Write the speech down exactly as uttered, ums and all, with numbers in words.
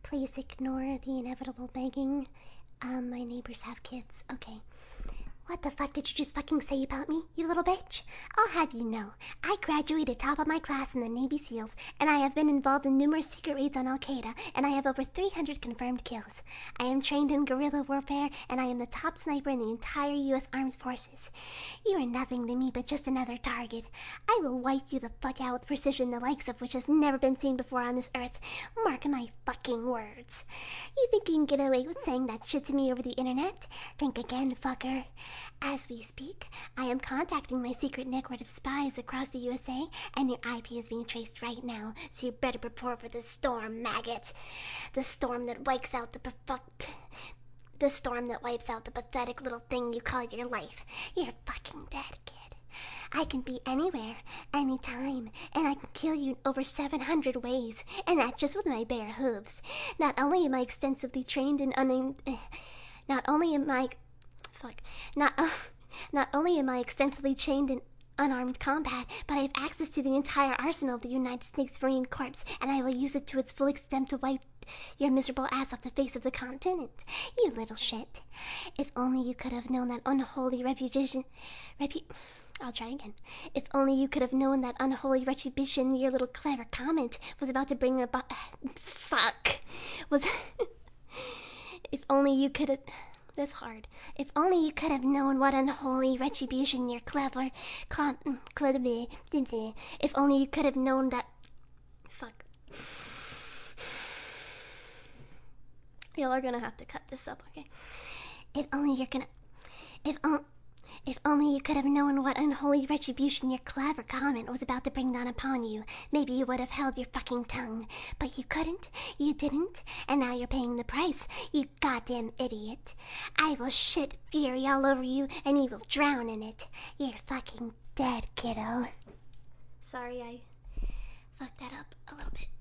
Please ignore the inevitable begging. Um, my neighbors have kids. Okay. What the fuck did you just fucking say about me, you little bitch? I'll have you know, I graduated top of my class in the Navy SEALs, and I have been involved in numerous secret raids on Al-Qaeda, and I have over three hundred confirmed kills. I am trained in guerrilla warfare, and I am the top sniper in the entire U S Armed Forces. You are nothing to me but just another target. I will wipe you the fuck out with precision the likes of which has never been seen before on this earth. Mark my fucking words. You think you can get away with saying that shit to me over the internet? Think again, fucker. As we speak, I am contacting my secret network of spies across the U S A, and your I P is being traced right now, so you better prepare for the storm, maggot. The storm that wipes out the perfect... The storm that wipes out the pathetic little thing you call your life. You're fucking dead, kid. I can be anywhere, anytime, and I can kill you in over seven hundred ways, and that just with my bare hooves. Not only am I extensively trained in un... Not only am I... Fuck. Not, uh, not only am I extensively trained in unarmed combat, but I have access to the entire arsenal of the United States Marine Corps, and I will use it to its full extent to wipe your miserable ass off the face of the continent. You little shit. If only you could have known that unholy reputation... Repu... I'll try again. If only you could have known that unholy retribution your little clever comment was about to bring about... Fuck. Was... If only you could have... That's hard. If only you could have known what unholy retribution your clever... Cl- cl- if only you could have known that... Fuck. Y'all are gonna have to cut this up, okay? If only you're gonna... If only... If only you could have known what unholy retribution your clever comment was about to bring down upon you, maybe you would have held your fucking tongue. But you couldn't, you didn't, and now you're paying the price, you goddamn idiot. I will shit fury all over you, and you will drown in it. You're fucking dead, kiddo. Sorry, I fucked that up a little bit.